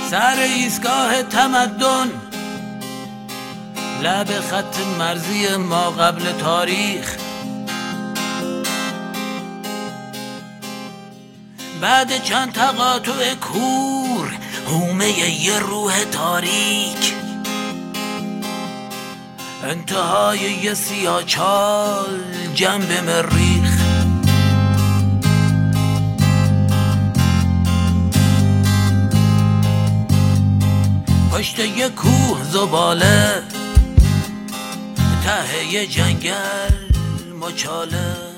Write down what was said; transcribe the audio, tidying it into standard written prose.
سر ایستگاه تمدن، لب خط مرزی ما قبل تاریخ. بعد چند تقاطع کور، حومه یه روح تاریک، انتهای یه سیاچال جنب مریخ. پشت یه کوه زباله، ته یه جنگل مچاله.